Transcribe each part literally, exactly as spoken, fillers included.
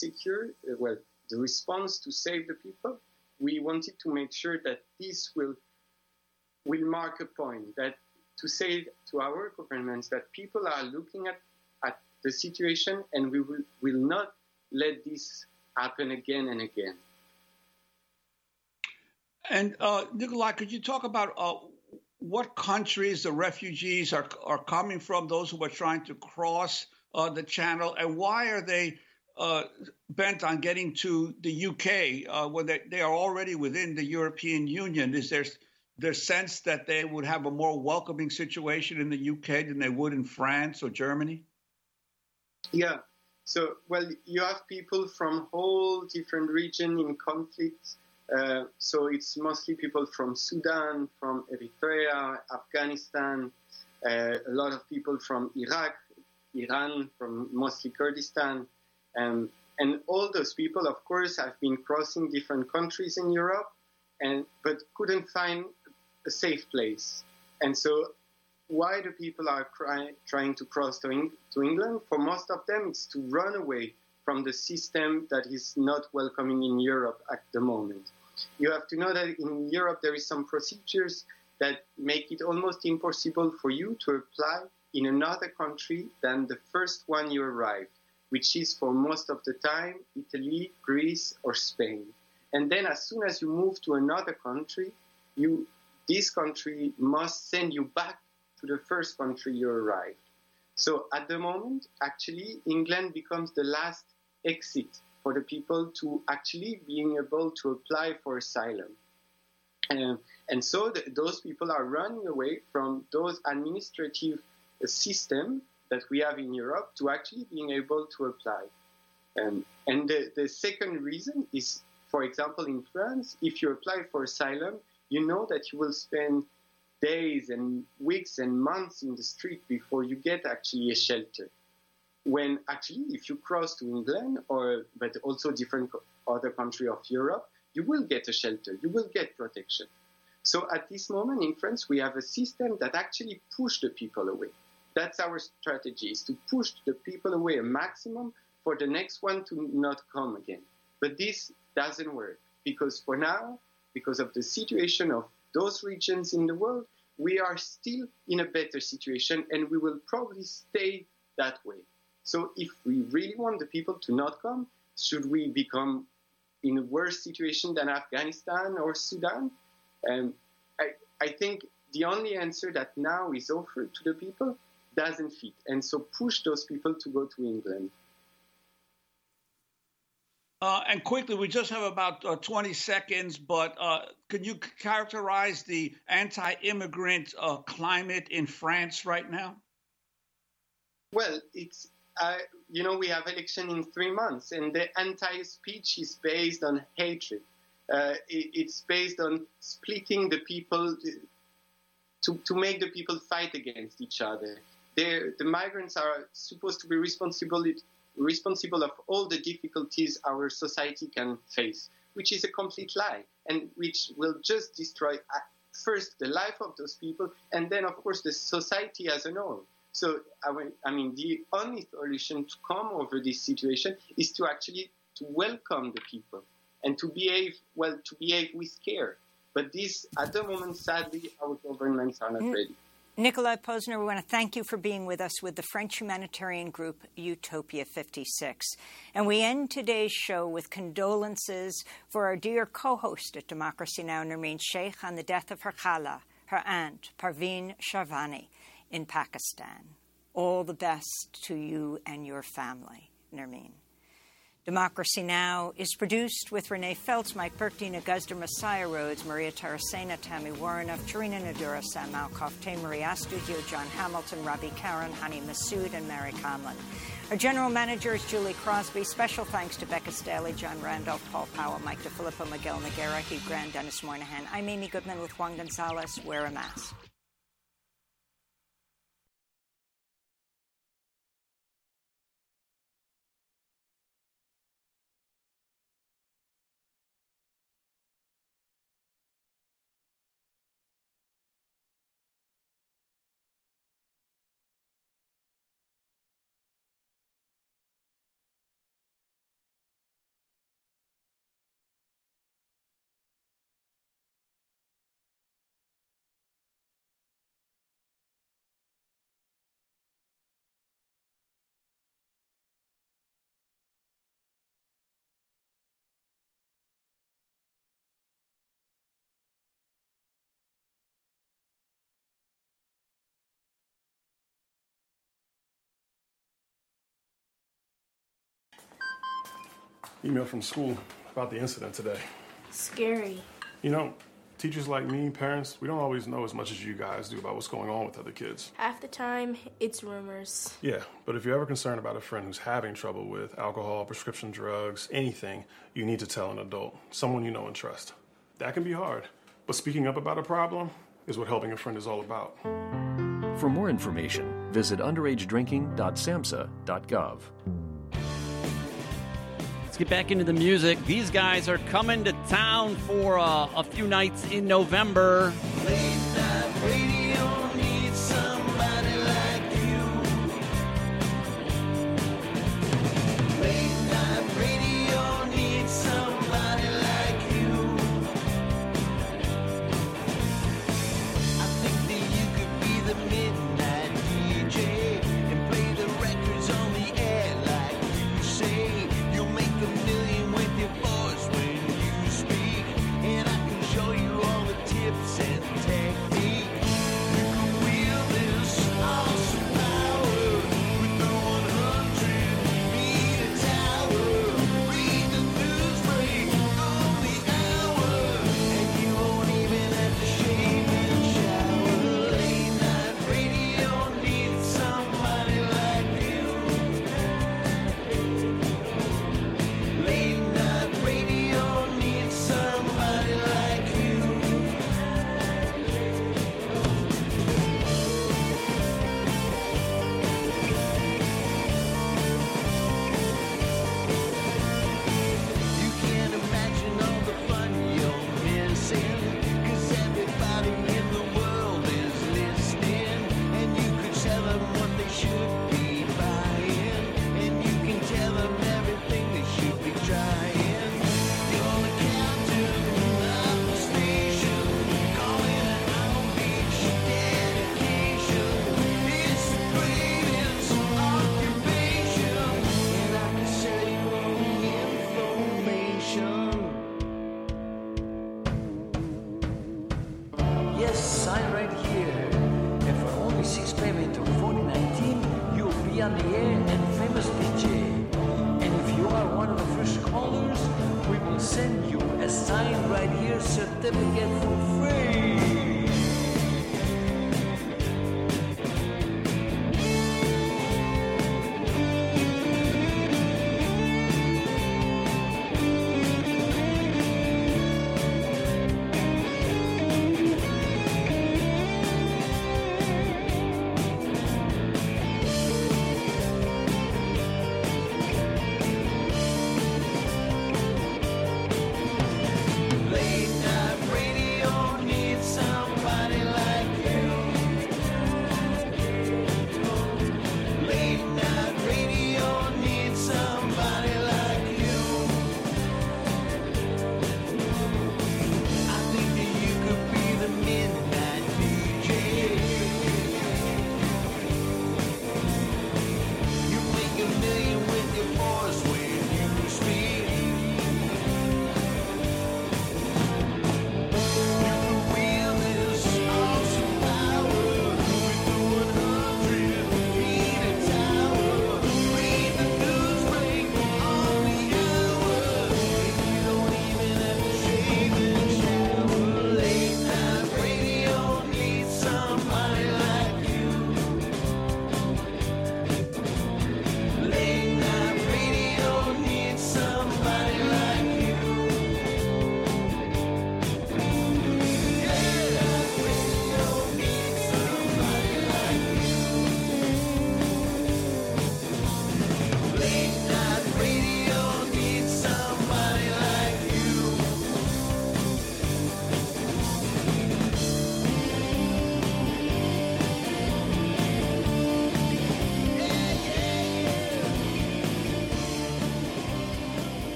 secure, uh, well, the response to save the people, we wanted to make sure that this will will mark a point, that to say to our governments that people are looking at, at the situation and we will, will not let this happen again and again. And uh, Nikolai, could you talk about uh, what countries the refugees are, are coming from, those who are trying to cross uh, the channel, and why are they uh, bent on getting to the U K uh, when they, they are already within the European Union? Is there their sense that they would have a more welcoming situation in the U K than they would in France or Germany? Yeah. So, well, you have people from whole different regions in conflict. Uh, so it's mostly people from Sudan, from Eritrea, Afghanistan, uh, a lot of people from Iraq, Iran, from mostly Kurdistan. Um, and all those people, of course, have been crossing different countries in Europe, and but couldn't find a safe place. And so why do people are cry, trying to cross to, Eng- to England? For most of them, it's to run away from the system that is not welcoming in Europe at the moment. You have to know that in Europe, there is some procedures that make it almost impossible for you to apply in another country than the first one you arrived, which is for most of the time Italy, Greece, or Spain. And then as soon as you move to another country, you this country must send you back to the first country you arrived. So at the moment, actually, England becomes the last exit for the people to actually being able to apply for asylum. Um, and so the, those people are running away from those administrative uh, systems that we have in Europe to actually being able to apply. Um, and the, the second reason is, for example, in France, if you apply for asylum, you know that you will spend days and weeks and months in the street before you get actually a shelter. When actually, if you cross to England, or but also different other country of Europe, you will get a shelter, you will get protection. So at this moment in France, we have a system that actually push the people away. That's our strategy, is to push the people away a maximum for the next one to not come again. But this doesn't work, because for now, because of the situation of those regions in the world, we are still in a better situation, and we will probably stay that way. So if we really want the people to not come, should we become in a worse situation than Afghanistan or Sudan? Um, I, I think the only answer that now is offered to the people doesn't fit. And so push those people to go to England. Uh, and quickly, we just have about uh, twenty seconds, but uh, can you characterize the anti-immigrant uh, climate in France right now? Well, it's, uh, you know, we have election in three months, and the anti-speech is based on hatred. Uh, it, it's based on splitting the people to, to make the people fight against each other. They're, the migrants are supposed to be responsible responsible of all the difficulties our society can face, which is a complete lie, and which will just destroy uh, first the life of those people, and then, of course, the society as a whole. So, I mean, the only solution to come over this situation is to actually to welcome the people and to behave, well, to behave with care. But this, at the moment, sadly, our governments are not ready. Nikolai Posner, we want to thank you for being with us with the French humanitarian group Utopia fifty-six. And we end today's show with condolences for our dear co-host at Democracy Now!, Nermeen Sheikh, on the death of her khala, her aunt, Parveen Sharvani, in Pakistan. All the best to you and your family, Nermeen. Democracy Now! Is produced with Renee Feltz, Mike Burkdean, Aguzda Messiah Rhodes, Maria Tarasena, Tammy Warrenoff, Tarina Nadura, Sam Malkoff, Tay Marie Astudio, John Hamilton, Robbie Karen, Hani Massoud, and Mary Conlon. Our general manager is Julie Crosby. Special thanks to Becca Staley, John Randolph, Paul Powell, Mike DeFilippo, Miguel Noguera, Hugh Grant, Dennis Moynihan. I'm Amy Goodman with Juan Gonzalez. Wear a mask. Email from school about the incident today. Scary. You know, teachers like me, parents, we don't always know as much as you guys do about what's going on with other kids. Half the time, it's rumors. Yeah, but if you're ever concerned about a friend who's having trouble with alcohol, prescription drugs, anything, you need to tell an adult, someone you know and trust. That can be hard, but speaking up about a problem is what helping a friend is all about. For more information, visit underage drinking dot samhsa dot gov. Let's get back into the music. These guys are coming to town for uh, a few nights in November. Late night radio needs somebody like you. Late night radio needs somebody like you. I think that you could be the midnight D J and play the records on the air like you say. You'll make a million with your voice when you speak, and I can show you all the tips and technique. You can wield this awesome power with the one hundred meter tower. Read the news break on the hour, and you won't even have to shave and shower. Late night radio needs somebody like you. Late night radio needs somebody like you. You can't imagine all the fun you're missing, 'cause everybody in the world is listening, and you could tell them what they should be buying, and you can tell them everything they should be trying. You're the captain of the station, calling it Long Beach dedication. It's the greatest occupation, and I can sell you all the information. Yes, sign right here. And for only six payments of forty nineteen, you'll be on the air and famous D J. And if you are one of the first callers, we will send you a sign right here certificate for free. Late night radio needs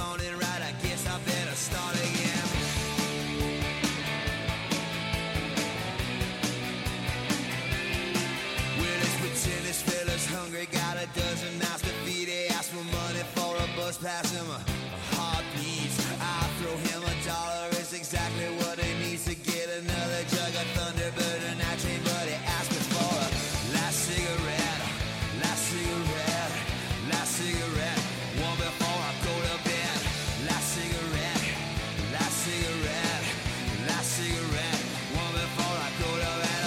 morning right, I guess I better start again. Well, let's pretend this fella's hungry, got a dozen mouths to feed. He asked for money for a bus pass, him a heart beats. I throw him a dollar, it's exactly what he needs to get another jug of Thunderbird and I train, but he asked me for a last cigarette, last cigarette, last cigarette, one before I go to bed. Last cigarette, last cigarette, last cigarette, one before I go to bed.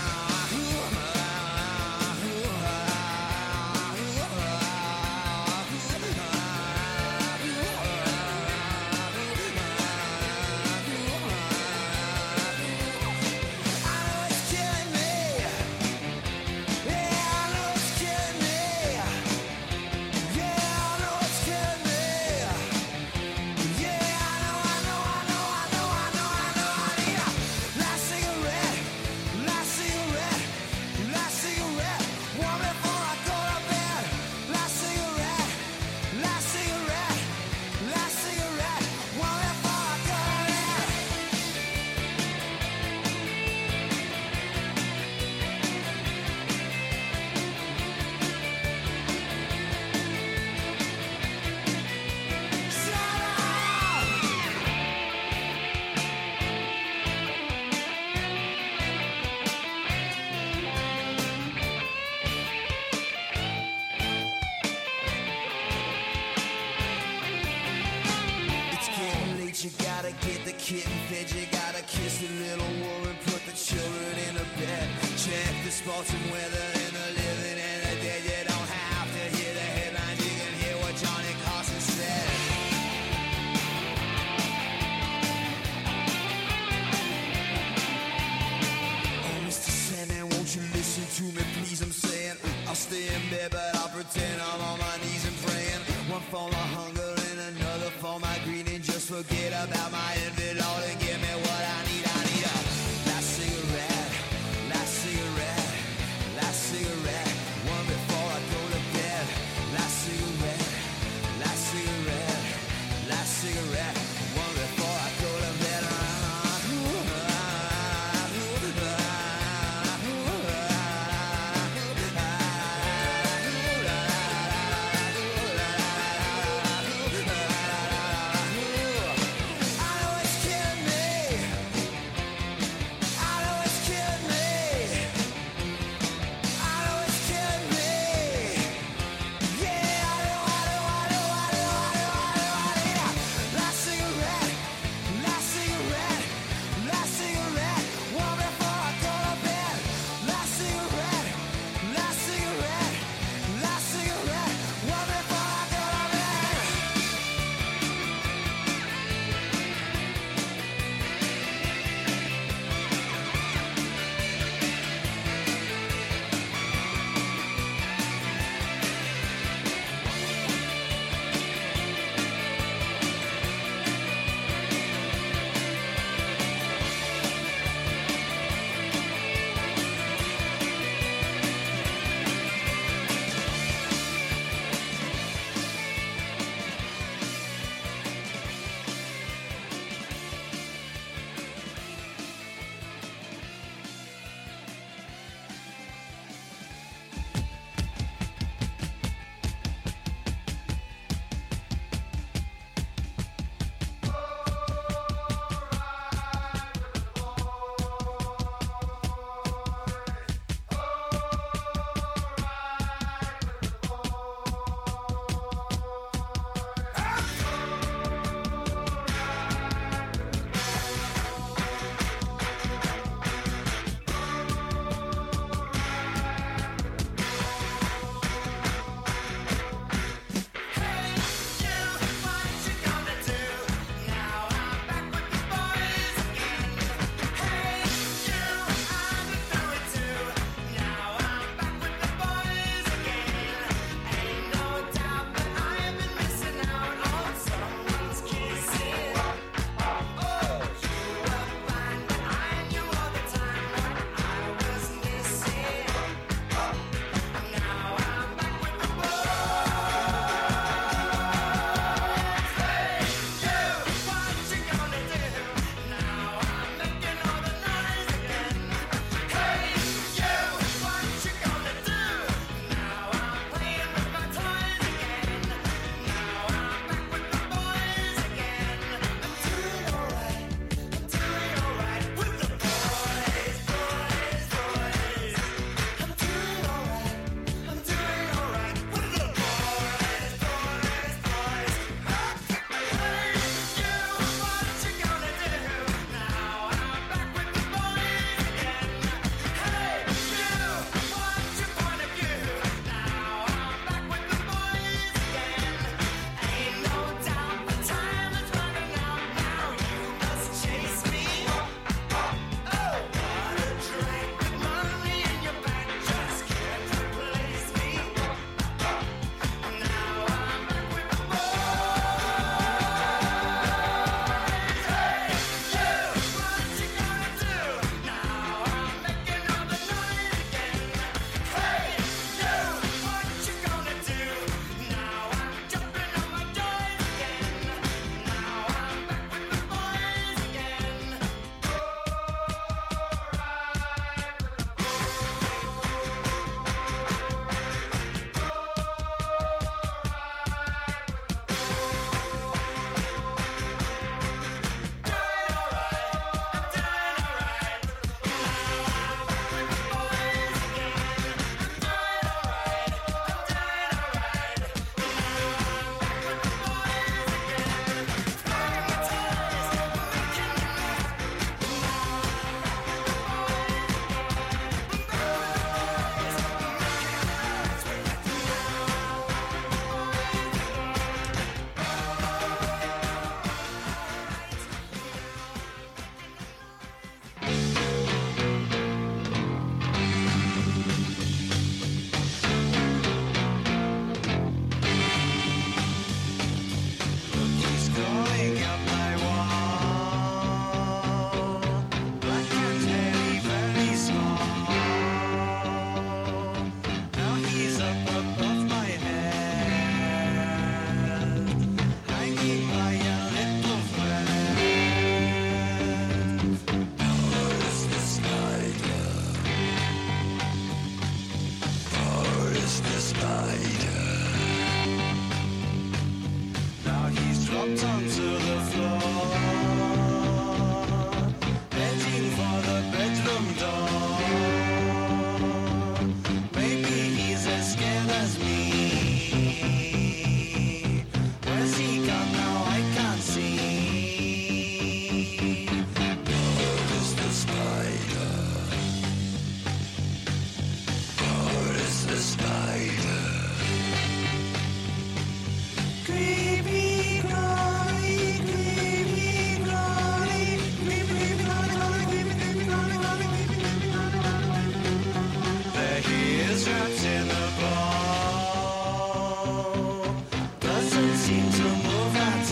You gotta get the kitten fed, you gotta kiss the little woman, put the children in a bed, check the sports and weather and the living and the dead. You don't have to hear the headlines, you can hear what Johnny Carson said. Oh, Mister Sandman, won't you listen to me, please? I'm saying I'll stay in bed, but I'll pretend I'm on my knees and praying. One for my hunger and another for my greed, and just forget about my envy, Lord, and give me what I need. I need a last cigarette, last cigarette, last cigarette, one before I go to bed. Last cigarette, last cigarette, last cigarette, one before I go to bed. I know dropped onto the floor, heading for the bedroom door. Maybe he's as scared as me. Where's he gone now? I can't see. God is the spider. God is the spider. Creepy, crawly, creepy, crawly, creepy, crawly, creepy, creepy, crawly, crawly, creepy, creepy, crawly, crawly. There he is, wrapped in a ball. Doesn't seem to move at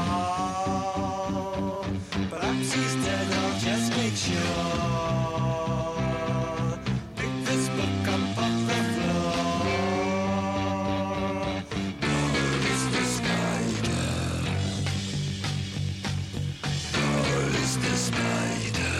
all. Perhaps he's dead, I'll just make sure. Pick this book up off the floor. God is the spider. God is the spider.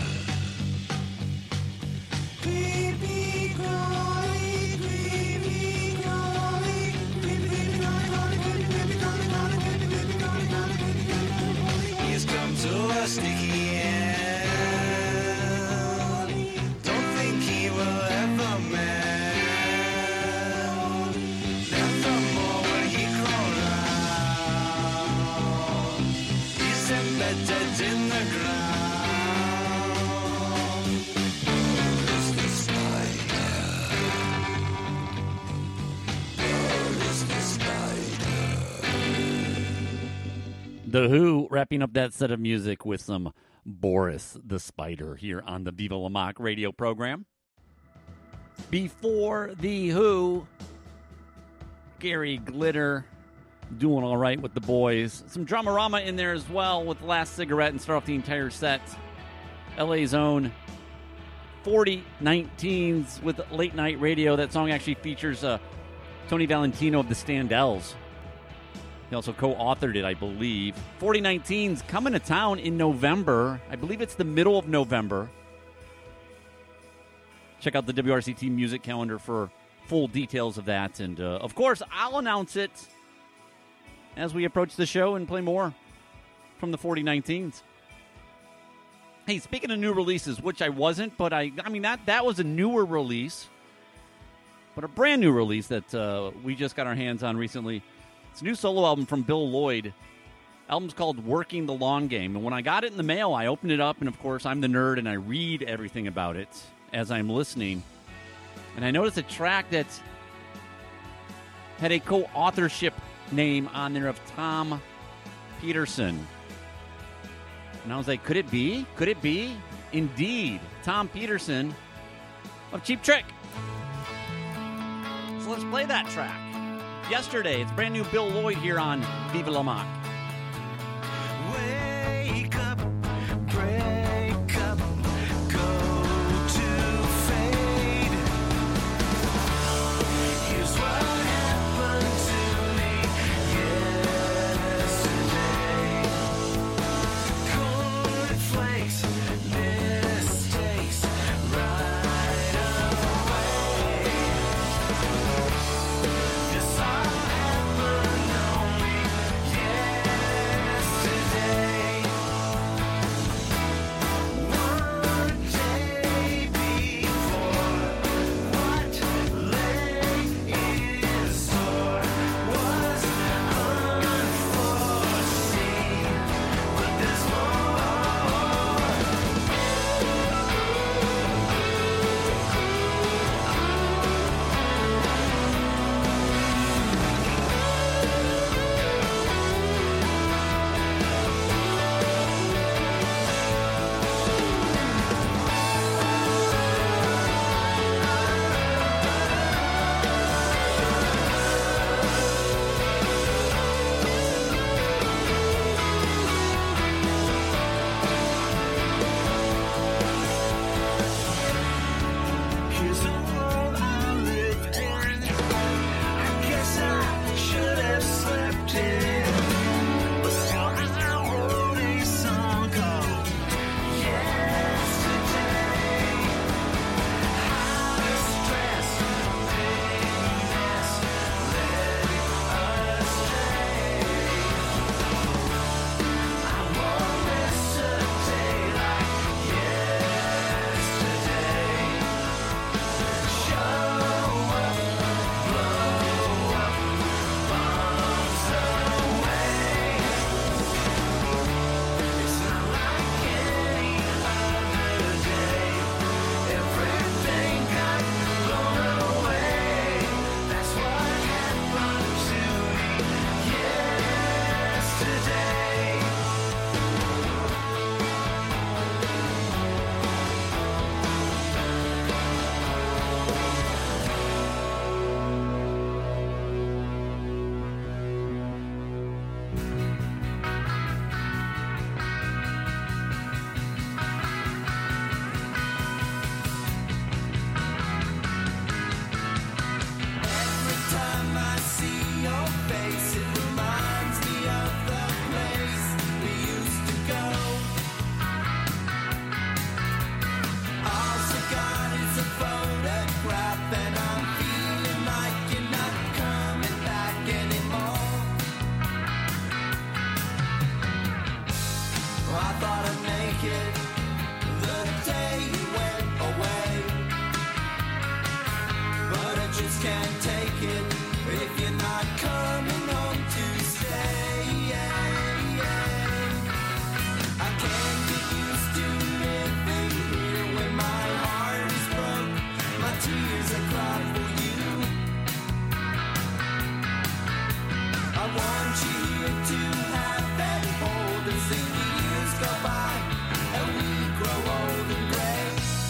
Creepy, crawly, creepy, crawly, creepy, crawly, crawly, creepy, creepy, crawly, crawly, creepy, creepy, crawly, crawly, creepy, creepy, crawly. He's come to a sticky end. Don't think he will ever mend. Nevermore will he crawl round. He's embedded in the ground. God is the spider. God is the spider. The Who wrapping up that set of music with some Boris the Spider here on the Viva La Mock radio program. Before The Who, Gary Glitter doing all right with the boys. Some Dramarama in there as well with The Last Cigarette and start off the entire set. L A's own forty nineteens with Late Night Radio. That song actually features uh, Tony Valentino of the Standells. He also co-authored it, I believe. forty nineteens coming to town in November. I believe it's the middle of November. Check out the W R C T music calendar for full details of that. And, uh, of course, I'll announce it as we approach the show and play more from the forty nineteens. Hey, speaking of new releases, which I wasn't, but I I mean, that, that was a newer release. But a brand new release that uh, we just got our hands on recently. It's a new solo album from Bill Lloyd. Album's called Working the Long Game. And when I got it in the mail, I opened it up, and of course, I'm the nerd, and I read everything about it as I'm listening. And I noticed a track that had a co-authorship name on there of Tom Peterson. And I was like, could it be? Could it be? Indeed, Tom Peterson of Cheap Trick. So let's play that track. Yesterday, it's brand new Bill Lloyd here on Viva La Mock. Wake up, break up, go to fade. Here's what happened to me yesterday. Cornflakes, mistakes, right away. This all happened only yesterday. make it the day you went away. But I just can't take it if you're not coming home to stay. I can't get used to living here when my heart is broke. My tears I cry for you. I want you here to have and hold as the years go by and we grow old and gray.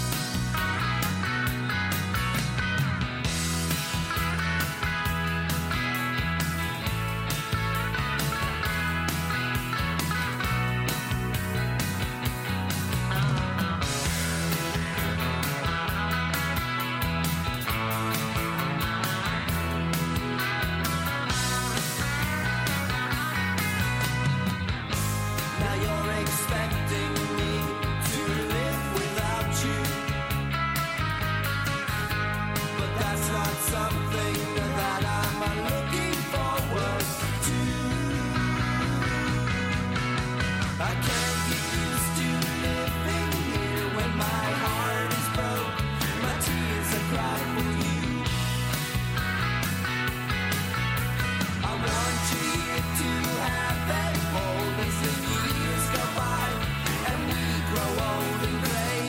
Now you're expecting me to live without you, but that's not something that I'm looking forward to. I can't get used to living here when my heart is broke. My tears I cry for you. I want you here to have and hold as the years go by and we grow old and gray.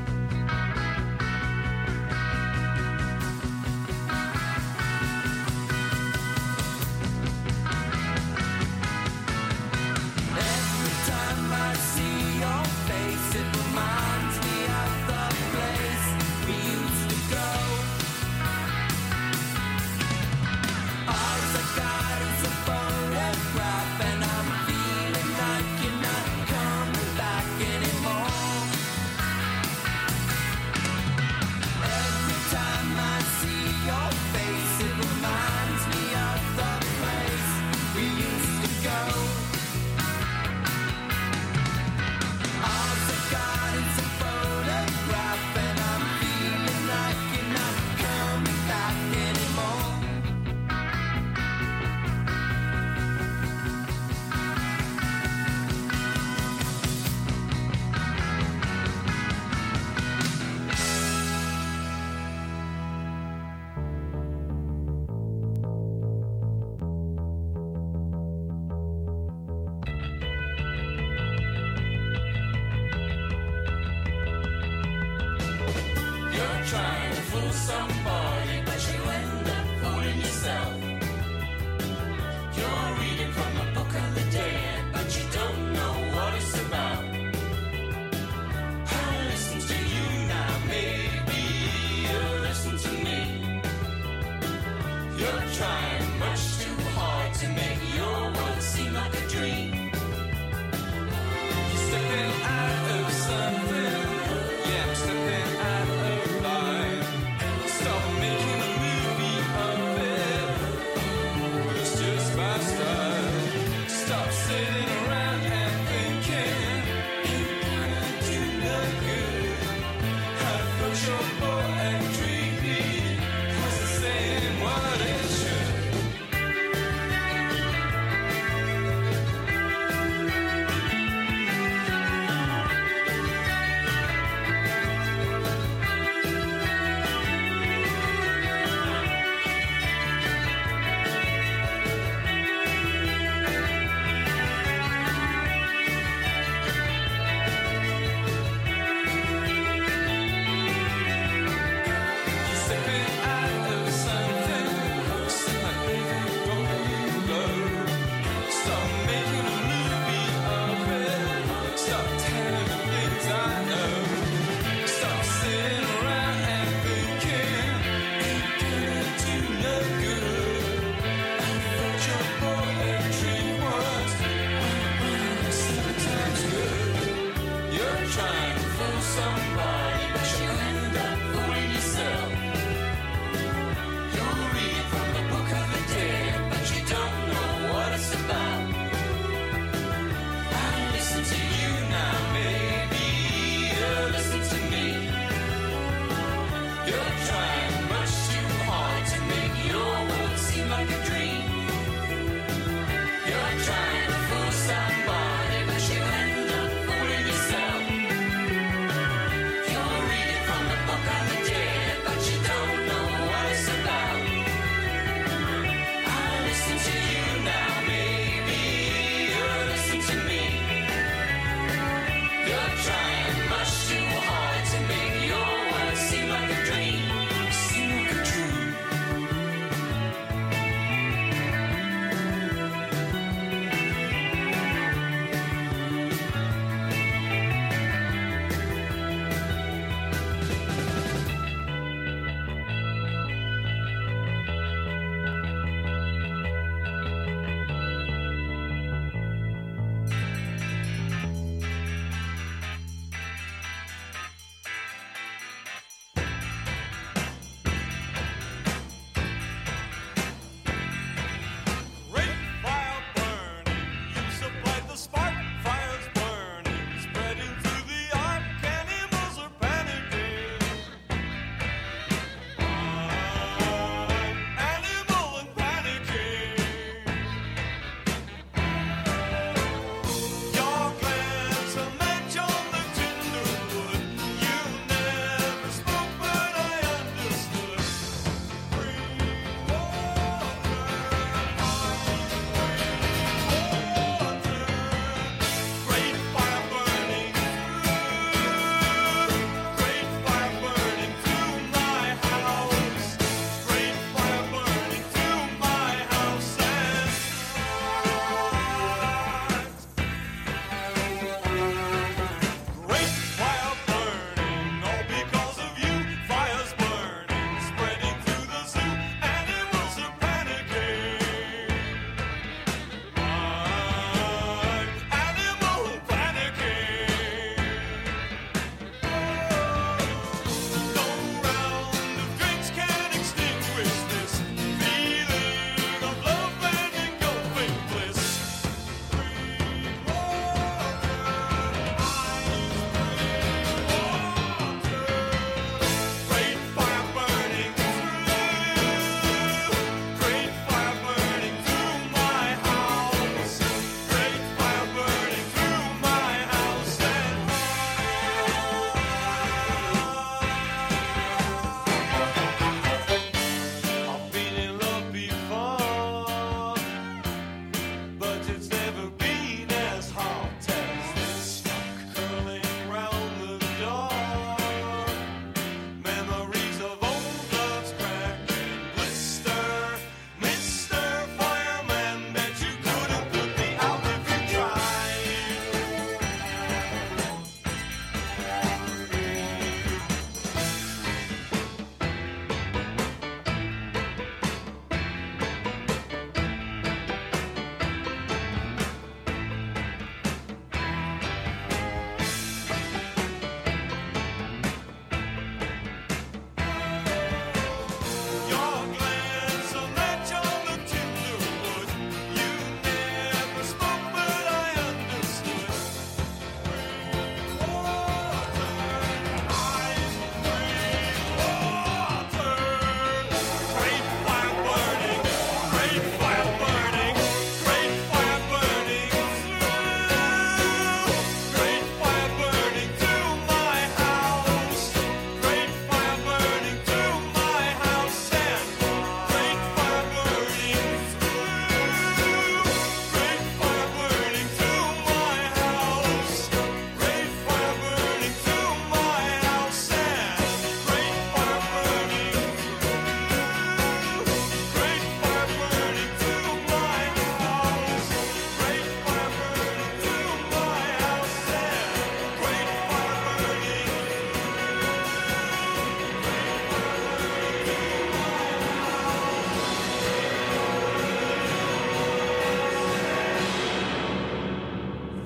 Every time I see your face, it reminds me of the place we used to go. All I got is a photograph, and I'm feeling like you're not coming back anymore. Every time I see your face, it reminds me of the place we used to go. All I got is a photograph, and I'm feeling like you're not coming back anymore. You're trying to fool somebody, but you end up fooling yourself. You're reading from the book of the dead, but you don't know what it's about. I'll listen to you now, maybe you'll listen to me. You're trying much too hard to make your world seem like a dream. You're stepping out of something. Yeah, I'm stepping out of line. Stop making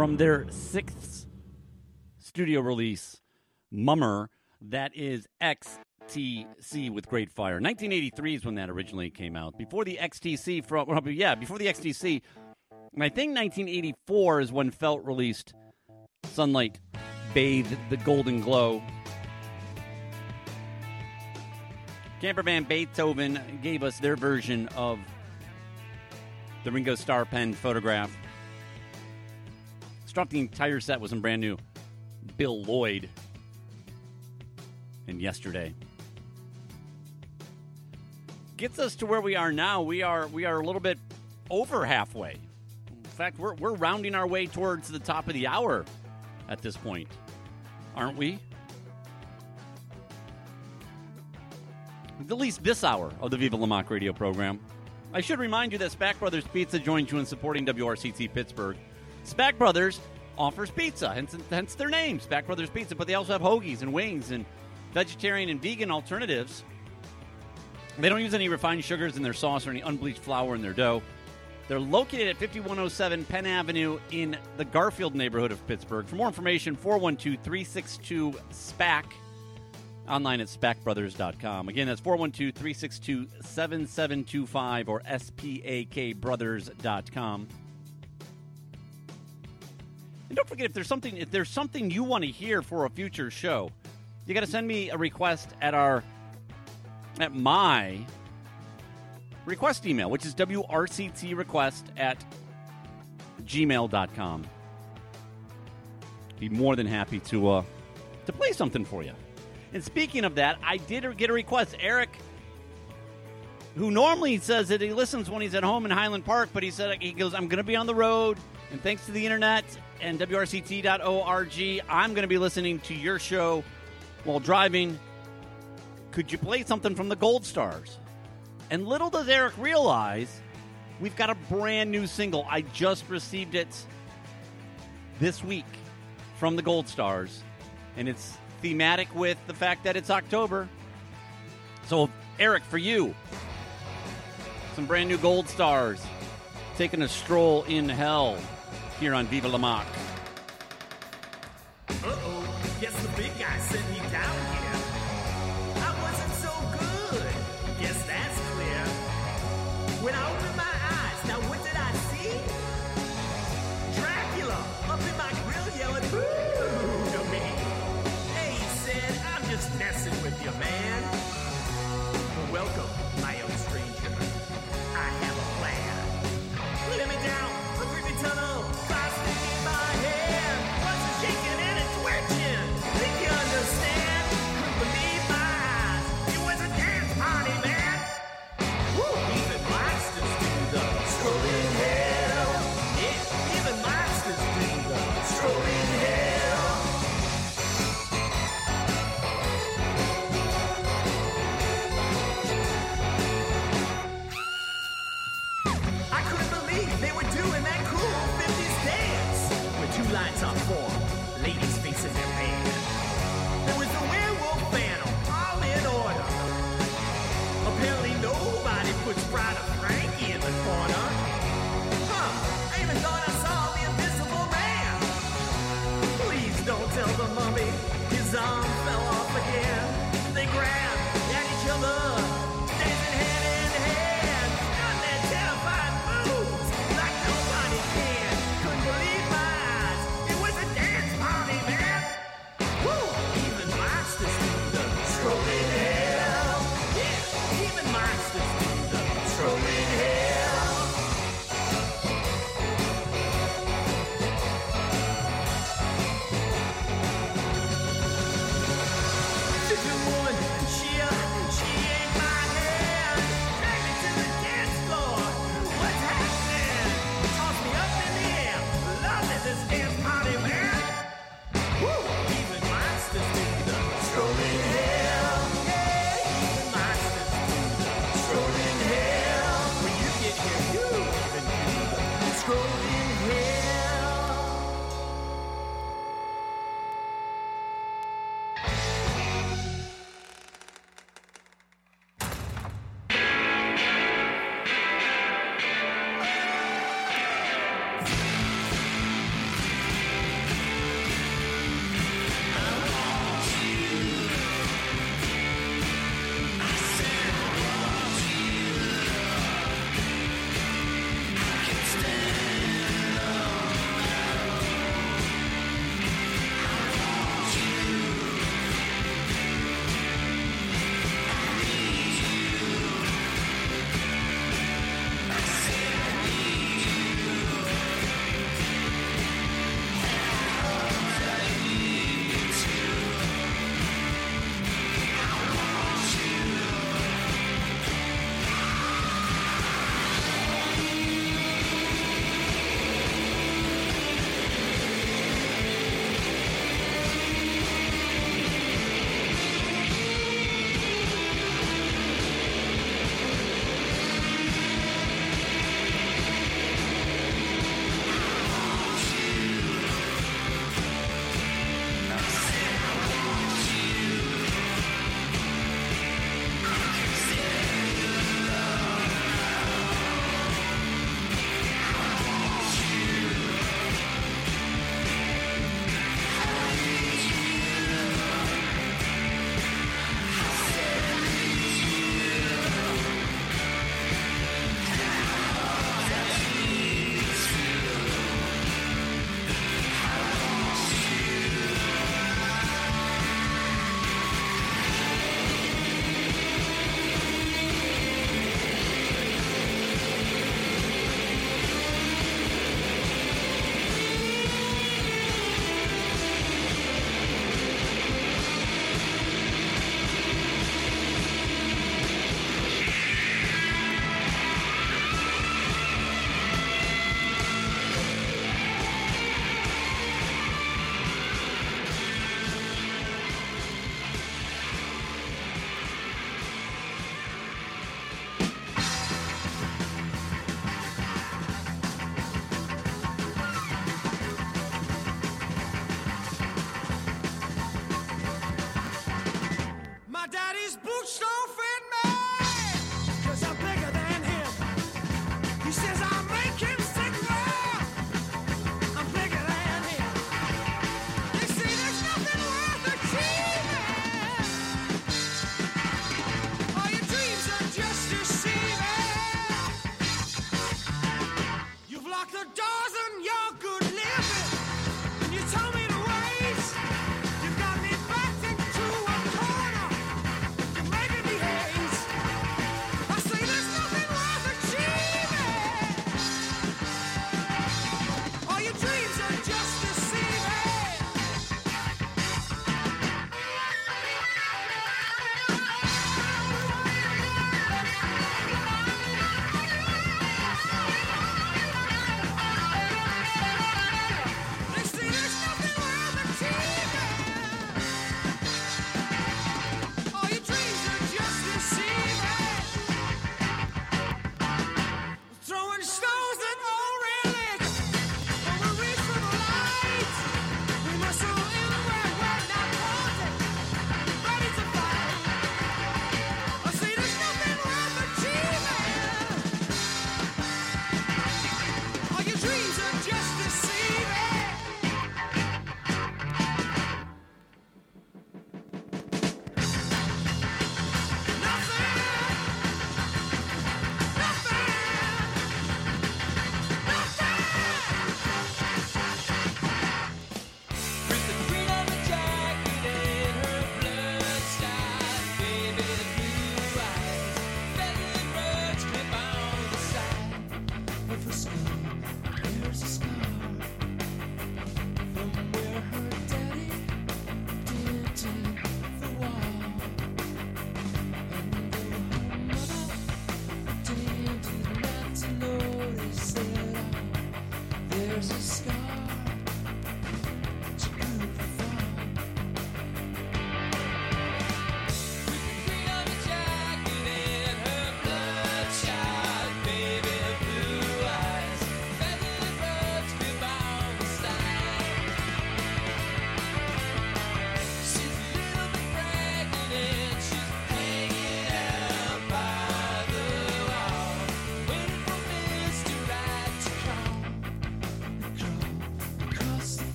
from their sixth studio release, Mummer. That is X T C with Great Fire. nineteen eighty-three is when that originally came out. Before the X T C, from, yeah, before the X T C, and I think nineteen eighty-four is when Felt released Sunlight Bathed the Golden Glow. Camper Van Beethoven gave us their version of the Ringo Starr pen Photograph. Struck the entire set with some brand new Bill Lloyd and Yesterday. Gets us to where we are now. We are we are a little bit over halfway. In fact, we're we're rounding our way towards the top of the hour at this point, aren't we? At least this hour of the Viva La Mock radio program. I should remind you that Spack Brothers Pizza joins you in supporting W R C T Pittsburgh. Spack Brothers offers pizza, hence, hence their name, Spack Brothers Pizza, but they also have hoagies and wings and vegetarian and vegan alternatives. They don't use any refined sugars in their sauce or any unbleached flour in their dough. They're located at fifty-one oh seven Penn Avenue in the Garfield neighborhood of Pittsburgh. For more information, four one two, three six two, SPAC. Online at spack brothers dot com. Again, that's four one two, three six two, seven seven two five or S P A K brothers dot com. And don't forget, if there's something if there's something you want to hear for a future show, you got to send me a request at our at my request email, which is W R C T request at gmail dot com. Be more than happy to uh, to play something for you. And speaking of that, I did get a request. Eric, who normally says that he listens when he's at home in Highland Park, but he said he goes, I'm going to be on the road, and thanks to the internet and W R C T dot org, I'm going to be listening to your show while driving. Could you play something from the Gold Stars? And little does Eric realize, we've got a brand new single. I just received it this week from the Gold Stars, and it's thematic with the fact that it's October. So, Eric, for you, some brand new Gold Stars, taking a stroll in hell here on Viva La Mock. Uh-oh, guess the big guy sent me down here. I wasn't so good. Guess that's clear. When I opened my eyes, now what did I see? Dracula up in my grill yelling, boo to me. Hey, he said, I'm just messing with you, man. Welcome, my old stranger. I have a plan. Let me down a creepy tunnel. Plastic in my hand. What's it shaking and it's twitching? Think you understand? Couldn't believe my eyes. It was a dance party, man. Woo! Even monsters do the strolling hell. Yeah, even monsters do the strolling hell. I couldn't believe they were doing that cool fifties dance with two lines on form, ladies facing their man. There was the werewolf phantom, all in order. Apparently nobody puts Bride of Frankie in the corner. Huh, I even thought I saw the invisible man. Please don't tell the mummy his arm fell off again. They grabbed at each other, dancing hand in hand, on their terrifying moves like nobody can. Couldn't believe my eyes. It was a dance party, man.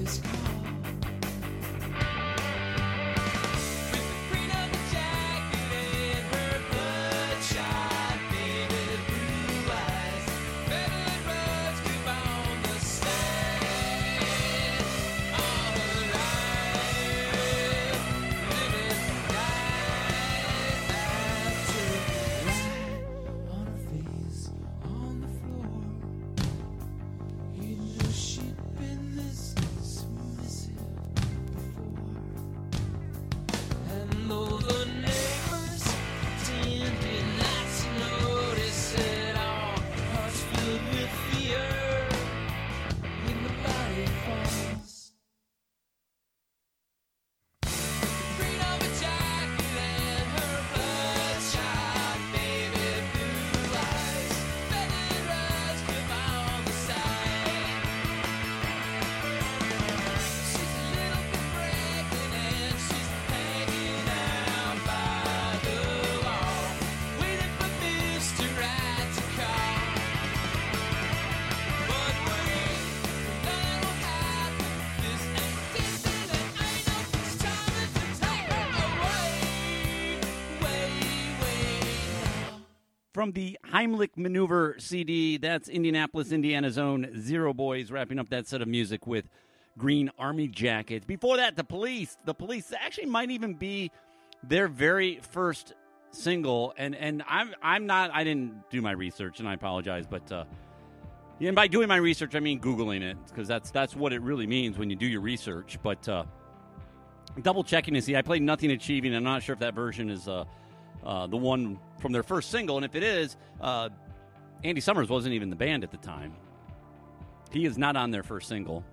From the Heimlich Maneuver C D, that's Indianapolis, Indiana's own Zero Boys, wrapping up that set of music with Green Army Jackets. Before that, The Police. The Police actually might even be their very first single, and, and I'm I'm not, I didn't do my research, and I apologize, but uh, and by doing my research, I mean Googling it, because that's, that's what it really means when you do your research, but uh, double-checking to see, I played Nothing Achieving, I'm not sure if that version is... Uh, Uh, the one from their first single, and if it is, uh, Andy Summers wasn't even the band at the time. He is not on their first single.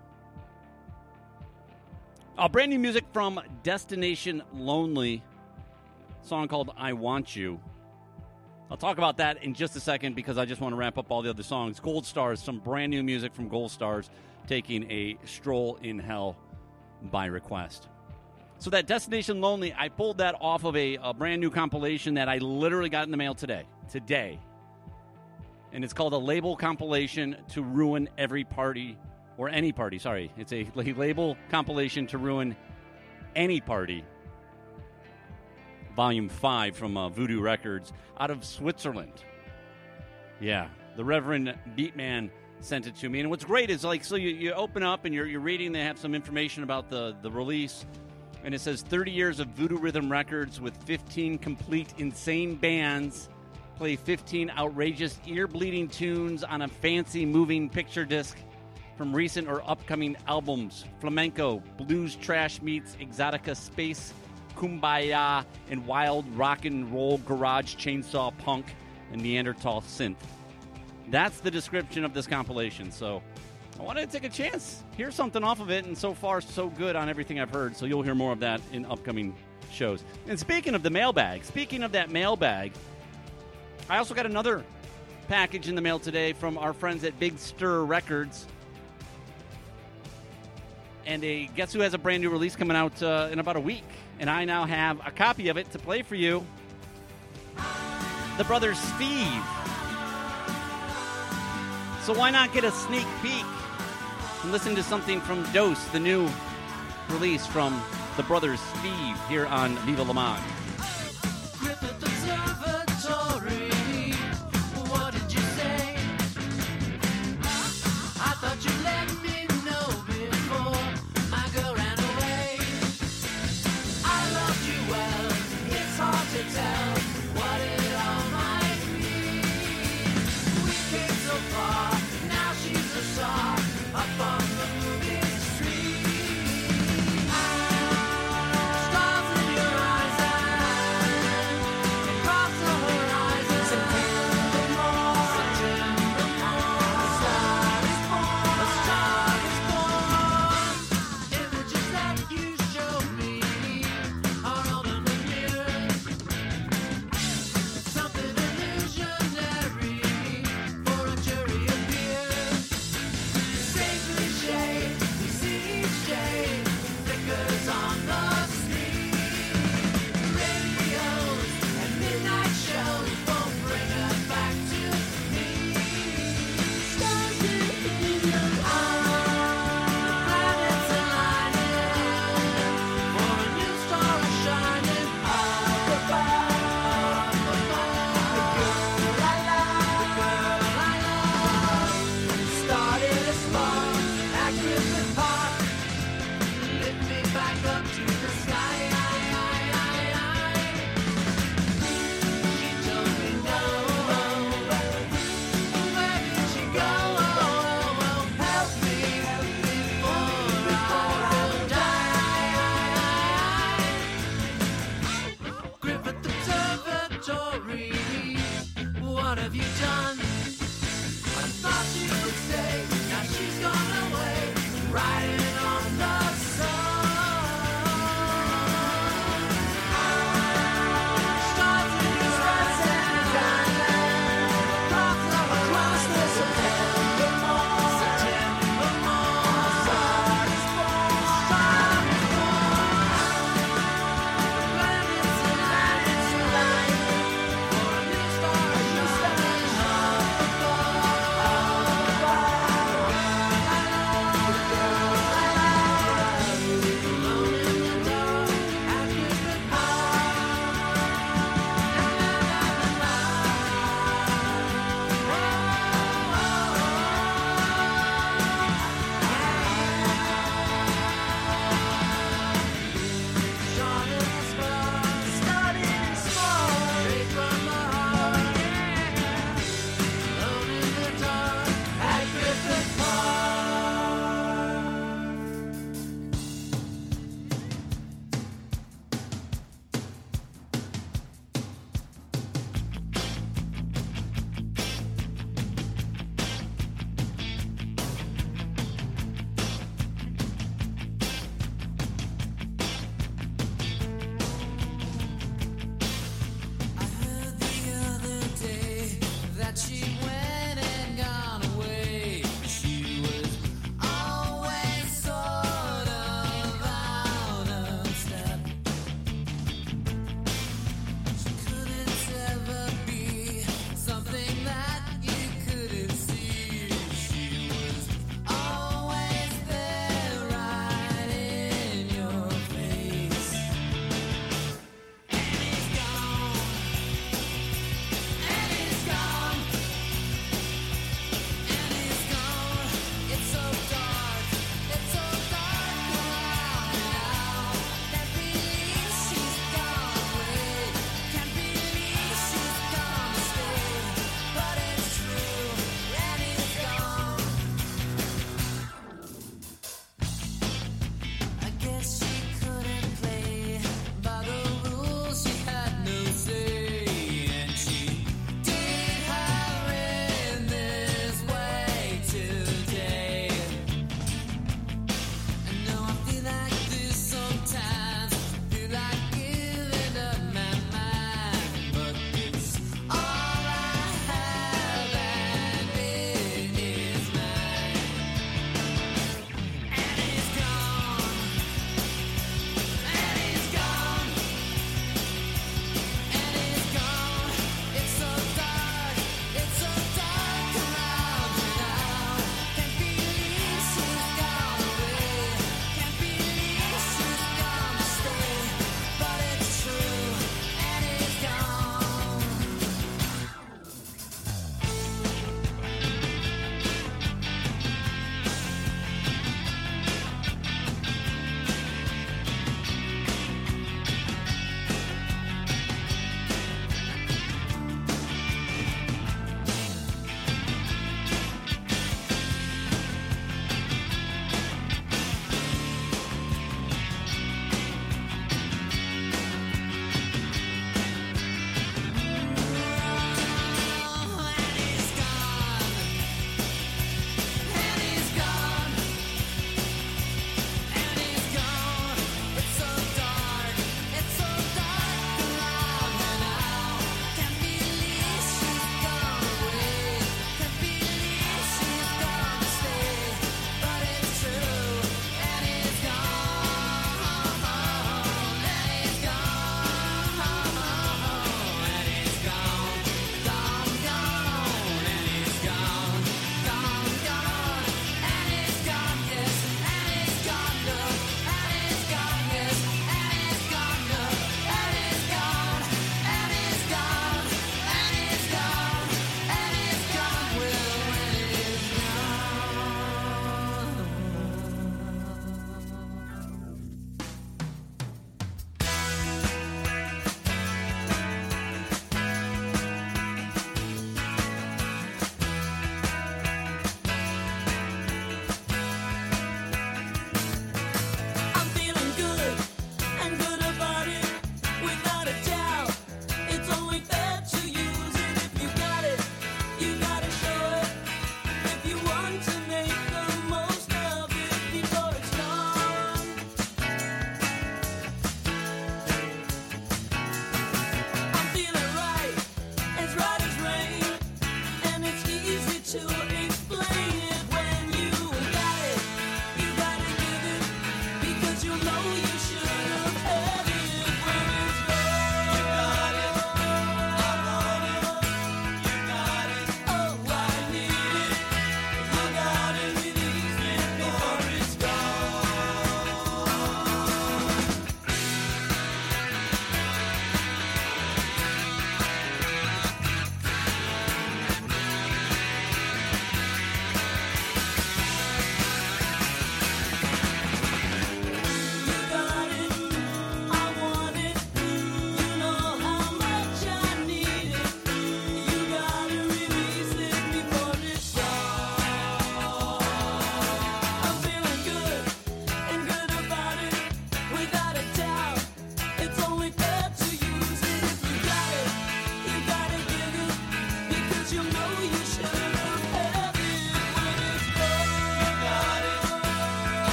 Uh, brand new music from Destination Lonely, a song called I Want You. I'll talk about that in just a second because I just want to wrap up all the other songs. Gold Stars, some brand new music from Gold Stars, taking a stroll in hell by request. So that Destination Lonely, I pulled that off of a, a brand new compilation that I literally got in the mail today. Today. And it's called A Label Compilation to Ruin Every Party, or Any Party, sorry. It's a label compilation to ruin any party. Volume five from uh, Voodoo Records out of Switzerland. Yeah, the Reverend Beatman sent it to me. And what's great is, like, so you, you open up and you're, you're reading, they have some information about the, the release. And it says thirty years of Voodoo Rhythm Records with fifteen complete insane bands play fifteen outrageous ear-bleeding tunes on a fancy moving picture disc from recent or upcoming albums. Flamenco, blues trash meets exotica space, kumbaya, and wild rock and roll garage chainsaw punk and Neanderthal synth. That's the description of this compilation, so I wanted to take a chance, hear something off of it, and so far, so good on everything I've heard, so you'll hear more of that in upcoming shows. And speaking of the mailbag, speaking of that mailbag, I also got another package in the mail today from our friends at Big Stir Records. And a, guess who has a brand new release coming out uh, in about a week? And I now have a copy of it to play for you. The Brothers Steve. So why not get a sneak peek and listen to something from Dose, the new release from the Brothers Steve here on Viva La Mag. Griffith Observatory, what did you say? I thought you let me know before my girl ran away. I loved you well, it's hard to tell what it all might be. We came so far, now she's a star up on the movie street. Stars in your eyes, I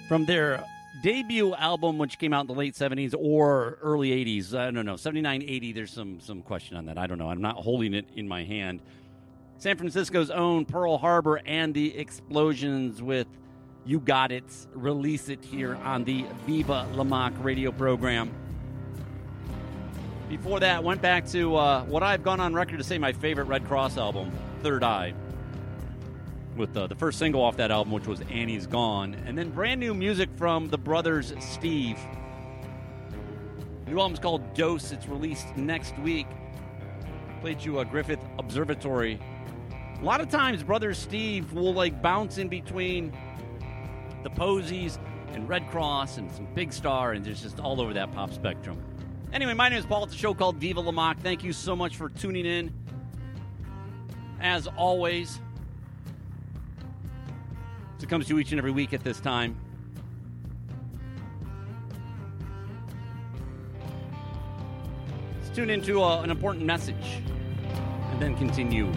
from their debut album, which came out in the late seventies or early eighties. I don't know, seventy-nine, eighty, there's some some question on that. I don't know. I'm not holding it in my hand. San Francisco's own Pearl Harbor and the Explosions with You Got It. Release It here on the Viva La Mock radio program. Before that, went back to uh, what I've gone on record to say my favorite Red Cross album, Third Eye, with uh, the first single off that album, which was Annie's Gone, and then brand new music from the brothers Steve. The new album's called Dose. It's released next week. Played you a Griffith Observatory. A lot of times, Brothers Steve will like bounce in between the Posies and Red Cross and some Big Star, and there's just all over that pop spectrum. Anyway, my name is Paul. It's a show called Viva La Mock. Thank you so much for tuning in. As always, it comes to you each and every week at this time. Let's tune into uh, an important message and then continue.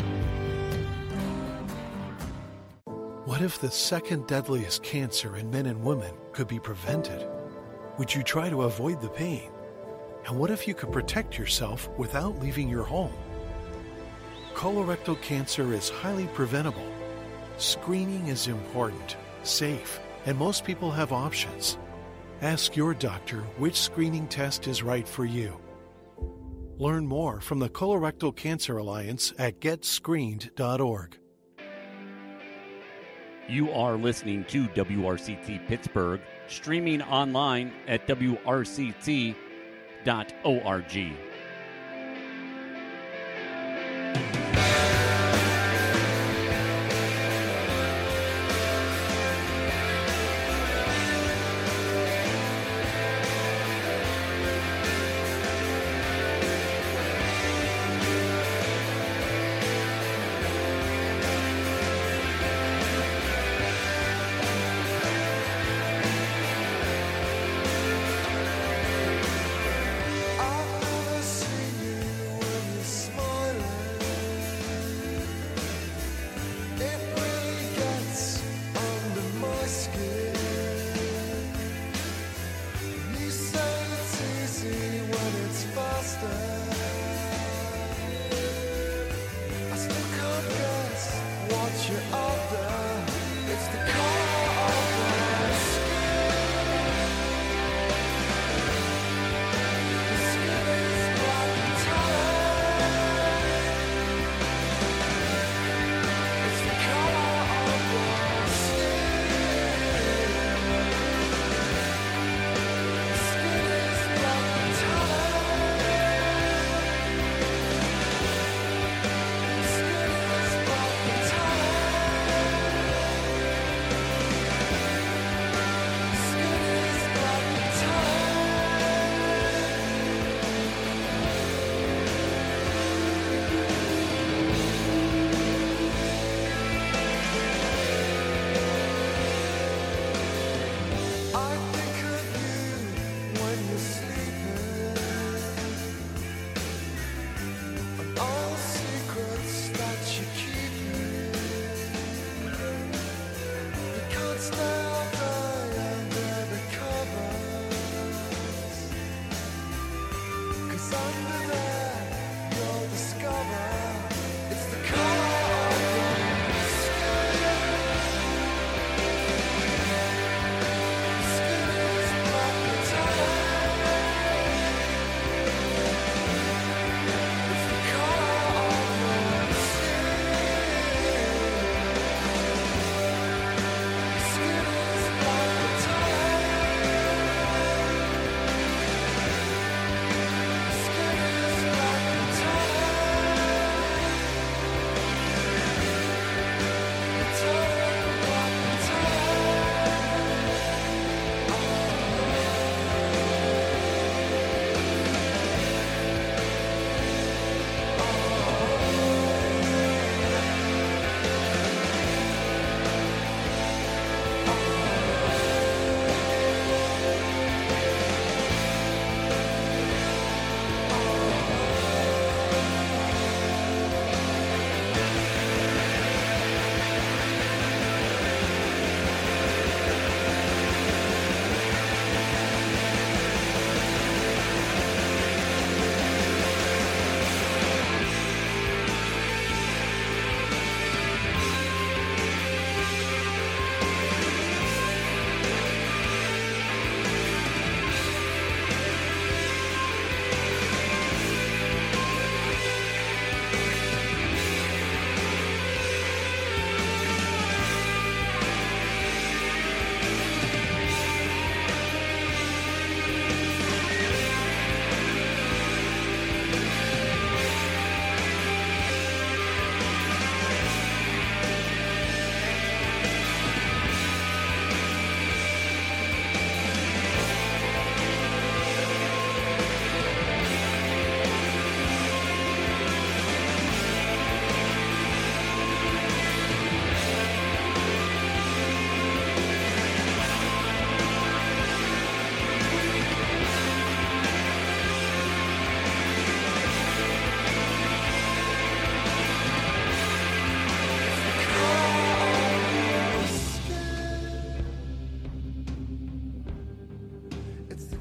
What if the second deadliest cancer in men and women could be prevented? Would you try to avoid the pain? And what if you could protect yourself without leaving your home? Colorectal cancer is highly preventable. Screening is important, safe, and most people have options. Ask your doctor which screening test is right for you. Learn more from the Colorectal Cancer Alliance at get screened dot org. You are listening to W R C T Pittsburgh, streaming online at W R C T dot org.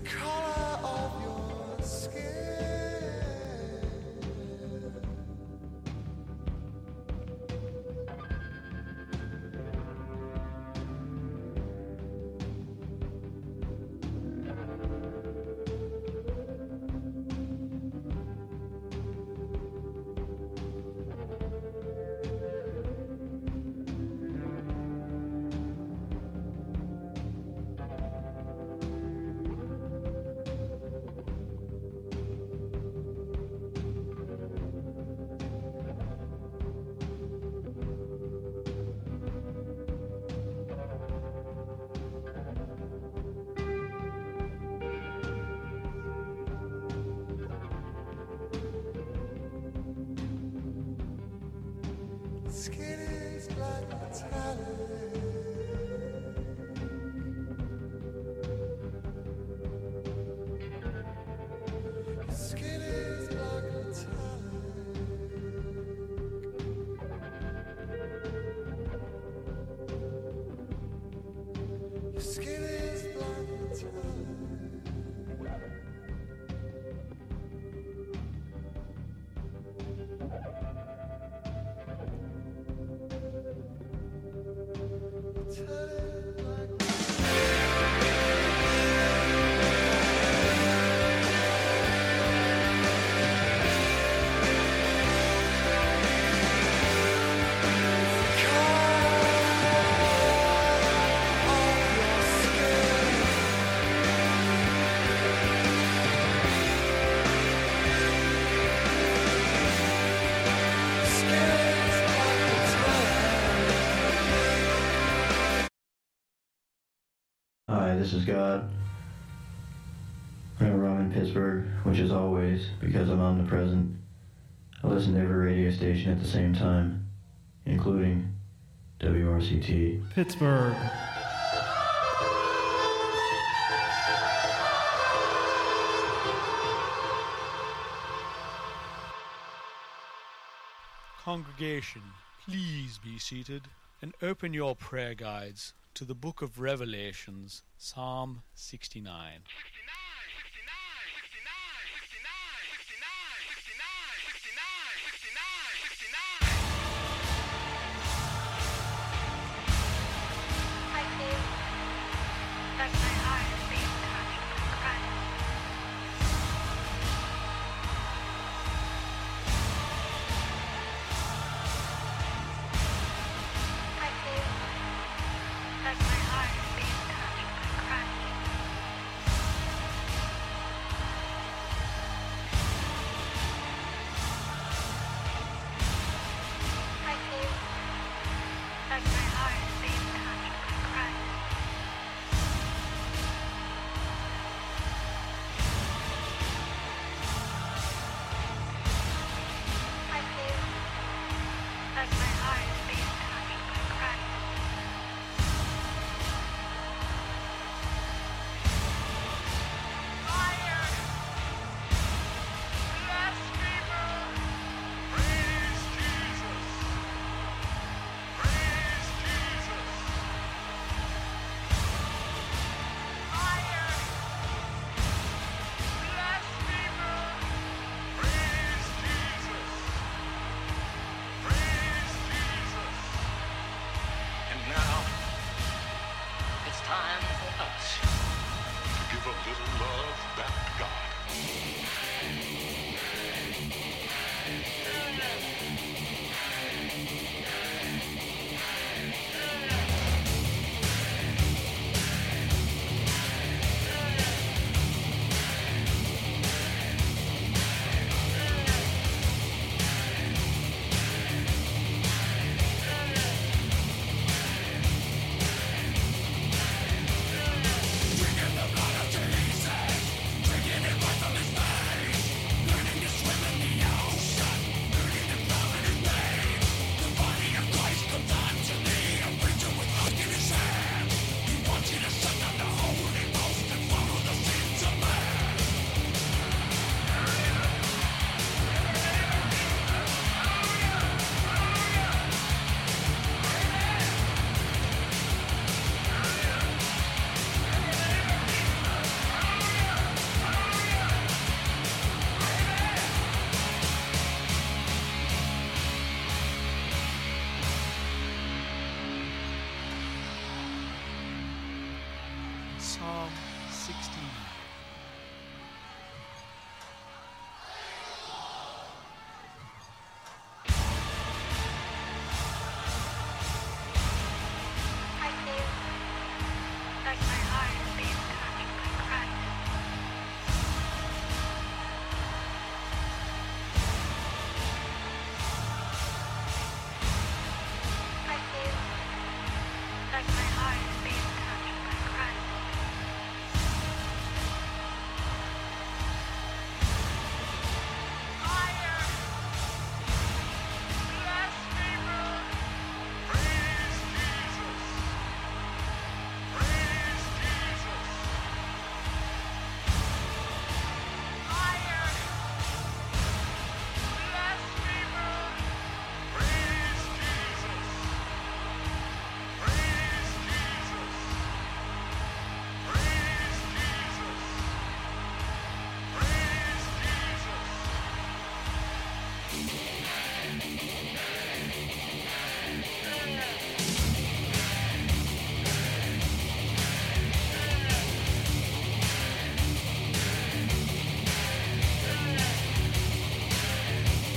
This is God. Whenever I'm in Pittsburgh, which is always because I'm omnipresent, I listen to every radio station at the same time, including W R C T. Pittsburgh. Congregation, please be seated and open your prayer guides to the book of Revelations, Psalm sixty-nine. sixty-nine.